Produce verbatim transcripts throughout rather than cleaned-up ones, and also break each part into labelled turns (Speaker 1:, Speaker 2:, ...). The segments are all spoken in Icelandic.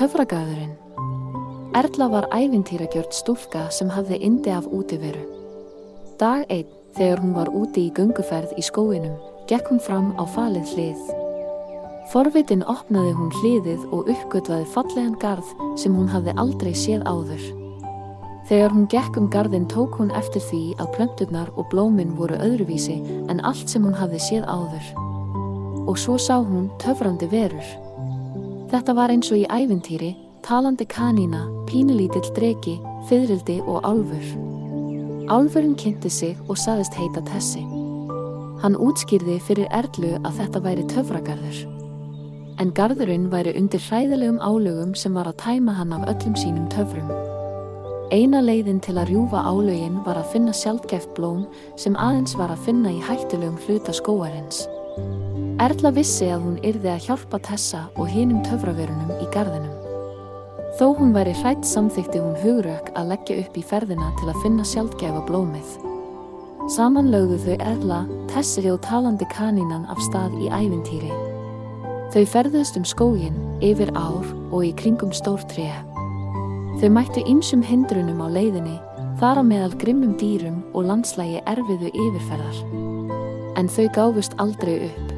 Speaker 1: Töfragarðurinn. Erla var ævintýragjörn stúlka sem hafði yndi af útiveru. Dag einn, þegar hún var úti í gönguferð í skóginum, gekk hún fram á falið hlið. Forvitin opnaði hún hliðið og uppgötvaði fallegan garð sem hún hafði aldrei séð áður. Þegar hún gekk um garðinn tók hún eftir því að plönturnar og blómin voru öðruvísi en allt sem hún hafði séð áður. Og svo sá hún töfrandi verur. Þetta var eins og í ævintýri, talandi kanína, pínulítill dreki, fiðrildi og álfur. Álfurinn kynnti sig og sagðist heita Tessi. Hann útskýrði fyrir Erlu að þetta væri töfragarður. En garðurinn væri undir hræðilegum álögum sem var að tæma hann af öllum sínum töfrum. Eina leiðin til að rjúfa álögin var að finna sjaldgæft blóm sem aðeins var að finna í hættulegum hluta skógarins. Erla vissi að hún yrði að hjálpa Tessa og hinum töfraverunum í garðinum. Þó hún væri hrædd samþykkti hún hugrök að leggja upp í ferðina til að finna sjaldgæfa blómið. Saman lögðu þau Erla, Tessi og talandi kanínan af stað í ævintýri. Þau ferðuðust um skóginn, yfir ár og í kringum stór tré. Þau mættu ýmsum hindrunum á leiðinni, þar á meðal grimmum dýrum og landslagi erfiðu yfirferðar. En þau gáfust aldrei upp.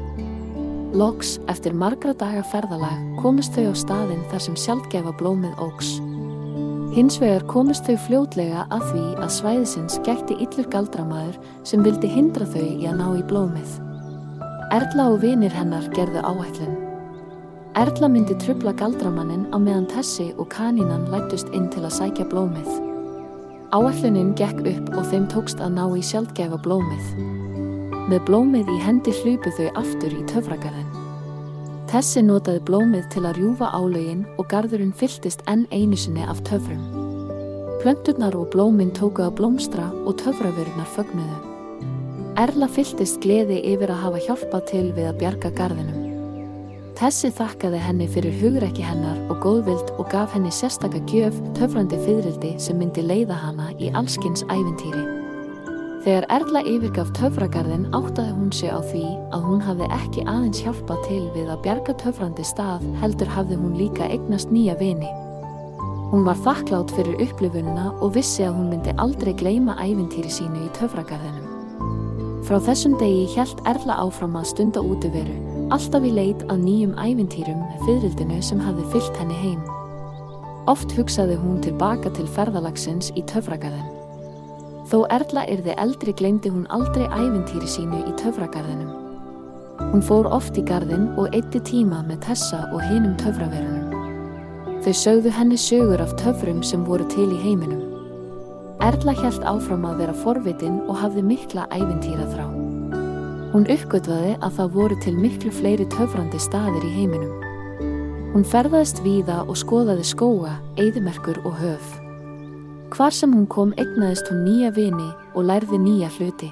Speaker 1: Loks, eftir margra daga ferðalag, komust þau á staðinn þar sem sjaldgæfa blómið óx. Hins vegar komust þau fljótlega að því að svæðisins gætti illur galdramaður sem vildi hindra þau í að ná í blómið. Erla og vinir hennar gerðu áætlun. Erla myndi trufla galdramanninn á meðan Tessi og kanínan læddust inn til að sækja blómið. Áætlunin gekk upp og þeim tókst að ná í sjaldgæfa blómið. Með blómið í hendi hlupu þau aftur í töfragarðinn. Tessi notaði blómið til að rjúfa álögin og garðurinn fylltist enn einu sinni af töfrum. Plönturnar og blómin tóku að blómstra og töfraverurnar fögnuðu. Erla fylltist gleði yfir að hafa hjálpað til við að bjarga garðinum. Tessi þakkaði henni fyrir hugrekki hennar og góðvild og gaf henni sérstaka gjöf, töfrandi fiðrildi sem myndi leiða hana í allskyns ævintýri. Þegar Erla yfirgaf töfragarðinn áttaði hún sig á því að hún hafði ekki aðeins hjálpað til við að bjarga töfrandi stað, heldur hafði hún líka eignast nýja vini. Hún var þakklát fyrir upplifunina og vissi að hún myndi aldrei gleyma ævintýri sínu í töfragarðinum. Frá þessum degi hélt Erla áfram að stunda útiveru, alltaf í leit að nýjum ævintýrum með fiðrildinu sem hafði fylgt henni heim. Oft hugsaði hún tilbaka til ferðalagsins í töfragarðinn. Þó Erla yrði eldri gleymdi hún aldrei ævintýri sínu í töfragarðinum. Hún fór oft í garðinn og eyddi tíma með Tessa og hinum töfraverunum. Þau sögðu henni sögur af töfrum sem voru til í heiminum. Erla hélt áfram að vera forvitin og hafði mikla ævintýraþrá. Hún uppgötvaði að það voru til miklu fleiri töfrandi staðir í heiminum. Hún ferðaðist víða og skoðaði skóga, eyðimerkur og höf. Hvar sem hún kom eignaðist hún nýja vini og lærði nýja hluti.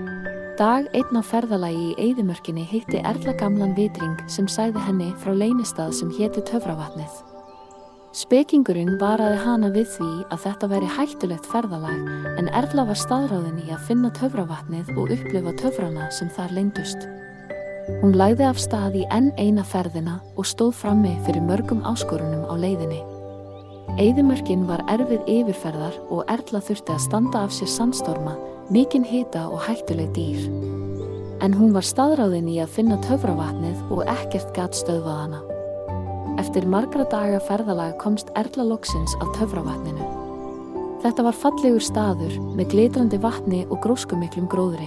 Speaker 1: Dag einn á ferðalagi í eyðimörkinni hitti Erla gamlan vitring sem sagði henni frá leynistað sem héti Töfravatnið. Spekingurinn varaði hana við því að þetta væri hættulegt ferðalag en Erla var staðráðin í að finna töfravatnið og upplifa töfrana sem þar leyndust. Hún lagði af stað í enn eina ferðina og stóð frammi fyrir mörgum áskorunum á leiðinni. Eyðimörkin var erfið yfirferðar og Erla þurfti að standa af sér sandstorma, mikinn hita og hættuleg dýr. En hún var staðráðin í að finna töfravatnið og ekkert gat stöðvað hana. Eftir margra daga ferðalag komst Erla loksins að töfravatninu. Þetta var fallegur staður með glitrandi vatni og gróskumiklum gróðri.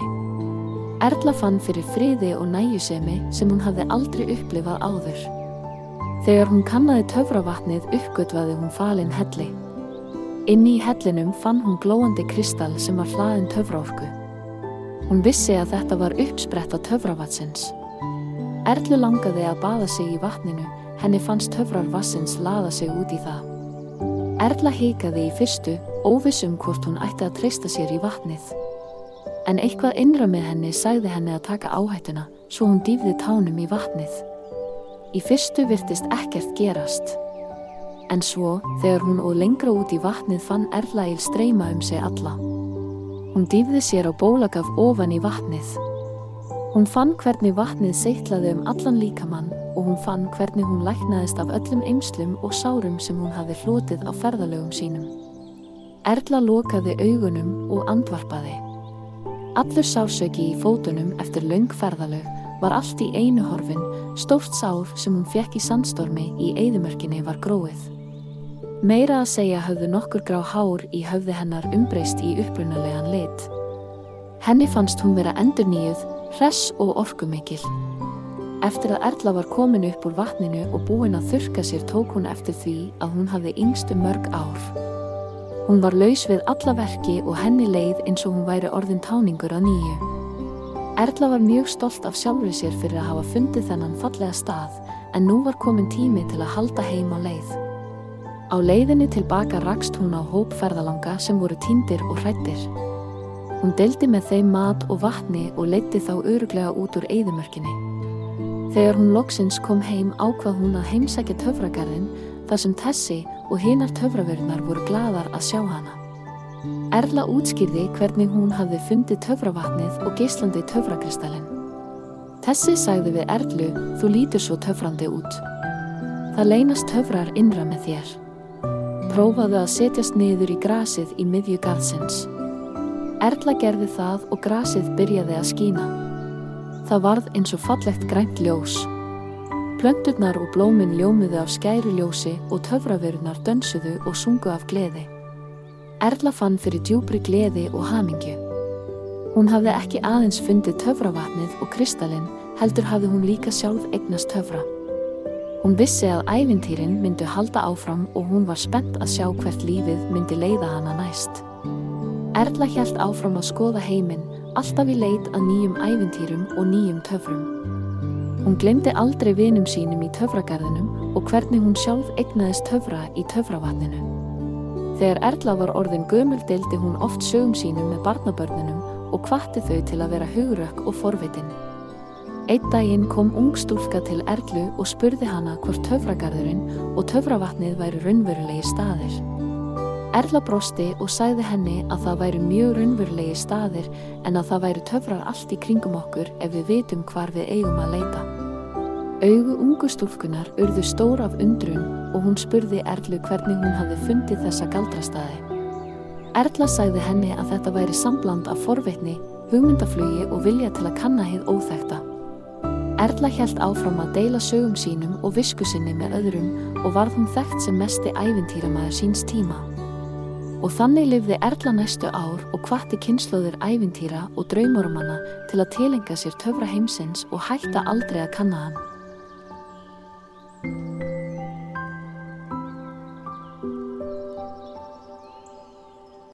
Speaker 1: Erla fann fyrir friði og nægjusemi sem hún hafði aldrei upplifað áður. Þegar hún kannaði töfravatnið uppgötvaði hún falinn helli. Inni í hellinum fann hún glóandi kristall sem var hlaðinn töfraorku. Hún vissi að þetta var uppspretta töfravatsins. Erlu langaði að baða sig í vatninu. Henni fannst töfrar vassins laða sig út í það. Erla hikaði í fyrstu, óviss um hvort hún ætti að treysta sér í vatnið. En eitthvað innra með henni sagði henni að taka áhættuna, svo hún dýfði tánum í vatnið. Í fyrstu virtist ekkert gerast. En svo, þegar hún óð lengra út í vatnið fann Erla ilm streyma um sig alla. Hún dýfði sér á bólakaf ofan í vatnið. Hún fann hvernig vatnið seytlaði um allan líkamann og hún fann hvernig hún læknaðist af öllum eymslum og sárum sem hún hafði hlotið á ferðalögum sínum. Erla lokaði augunum og andvarpaði. Allur sársauki í fótunum eftir löng ferðalög var allt í einu horfin, stórt sár sem hún fékk í sandstormi í eyðimörkinni var gróið. Meira að segja höfðu nokkur grá hár í höfði hennar umbreyst í upprunalegan lit. Henni fannst hún vera endurnýjuð, hress og orkumikil. Eftir að Erla var komin upp úr vatninu og búin að þurrka sér tók hún eftir því að hún hafði yngst um mörg ár. Hún var laus við alla verki og henni leið eins og hún væri orðin táningur að nýju. Erla var mjög stolt af sjálfri sér fyrir að hafa fundið þennan fallega stað, en nú var komin tími til að halda heim á leið. Á leiðinni tilbaka rakst hún á hóp ferðalanga sem voru týndir og hræddir. Hún deildi með þeim mat og vatni og leiddi þá örugglega út úr eyðimörkinni. Þegar hún loksins kom heim ákvað hún að heimsækja töfragarðinn þar sem Tessi og hinar töfraverurnar voru glaðar að sjá hana. Erla útskýrði hvernig hún hafði fundið töfravatnið og geislandi töfrakristallinn. Tessi sagði við Erlu, þú lítur svo töfrandi út. Það leynast töfrar innra með þér. Prófaðu að setjast niður í grasið í miðju garðsins. Erla gerði það og grasið byrjaði að skína. Það varð eins og fallegt grænt ljós. Plönturnar og blómin ljómuðu af skæru ljósi og töfraverurnar dönsuðu og sungu af gleði. Erla fann fyrir djúpri gleði og hamingju. Hún hafði ekki aðeins fundið töfravatnið og kristallinn, heldur hafði hún líka sjálf eignast töfra. Hún vissi að ævintýrin myndu halda áfram og hún var spennt að sjá hvert lífið myndi leiða hana næst. Erla hélt áfram að skoða heiminn, alltaf í leit að nýjum ævintýrum og nýjum töfrum. Hún gleymdi aldrei vinum sínum í töfragarðinum og hvernig hún sjálf eignaðist töfra í töfravatninu. Þegar Erla var orðin gömul deildi hún oft sögum sínum með barnabörnunum og hvatti þau til að vera hugrökk og forvitin. Einn daginn kom ung stúlka til Erlu og spurði hana hvort töfragarðurinn og töfravatnið væru raunverulegir staðir. Erla brosti og sagði henni að það væru mjög raunverulegir staðir en að það væru töfrar allt í kringum okkur ef við vitum hvar við eigum að leita. Augu ungu stúlkunar urðu stór af undrun og hún spurði Erlu hvernig hún hafði fundið þessa galdrastaði. Erla sagði henni að þetta væri sambland af forvitni, hugmyndaflugi og vilja til að kanna hið óþekkta. Erla hélt áfram að deila sögum sínum og visku sinni með öðrum og varð hún þekkt sem mesti ævintýramaður síns tíma. Og þannig lifði Erla næstu ár og hvatti kynslóðir ævintýra og draumormanna til að tileinka sér töfra heimsins og hætta aldrei að kanna hann.